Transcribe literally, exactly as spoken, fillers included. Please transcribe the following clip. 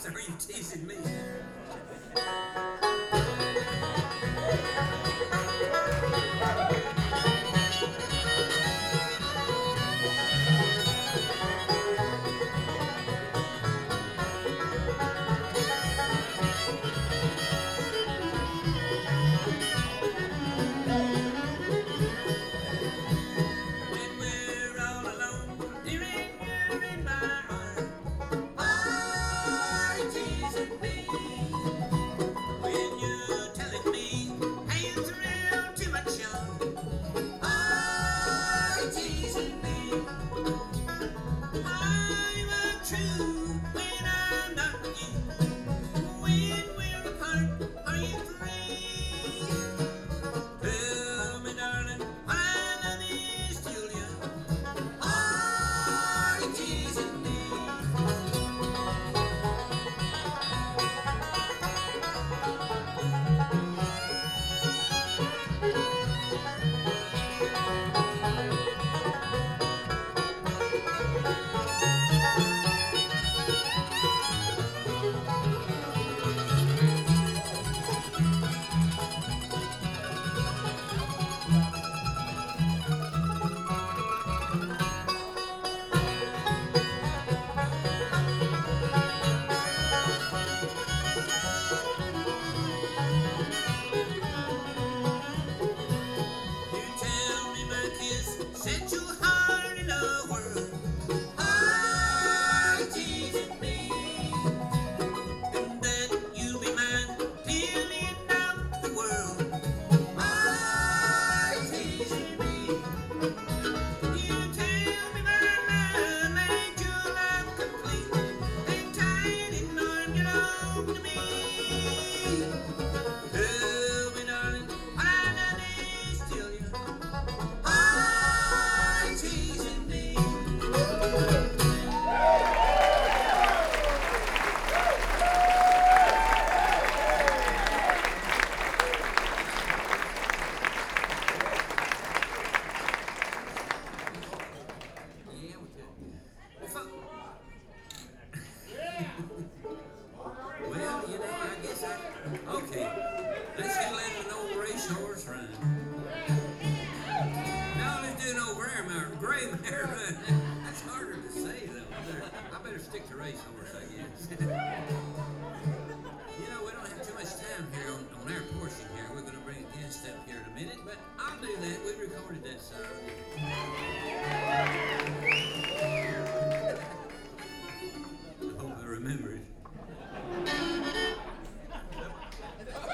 Are you teasing me? When we're all alone, dear, and you're in my arms, are you teasing me? When you're telling me, hey, you're thrilled to my charm, are you teasing me? I'm untrue when I'm not with you. When we're apart, are you free? Tell me, darling, I love you still, yeah. Are you teasing me? You tell me my kiss set your heart in a whirl. Are you teasing me? And that you'll be mine till the end of the world. Are you teasing me? You tell me my love made your life complete. And tied in arms you belong to me. Tell me, darling, I love you still, yeah. Are you teasing me? Yeah, we could. Well, fu- well, you know, I guess I. Okay, let's go let an old racehorse run. No, let's do an old gray mare, gray mare run. That's harder to say, though. I better, I better stick to racehorse, I guess. You know, we don't have too much time here on, on our portion here. We're going to bring a guest up here in a minute, but I'll do that. We recorded that song.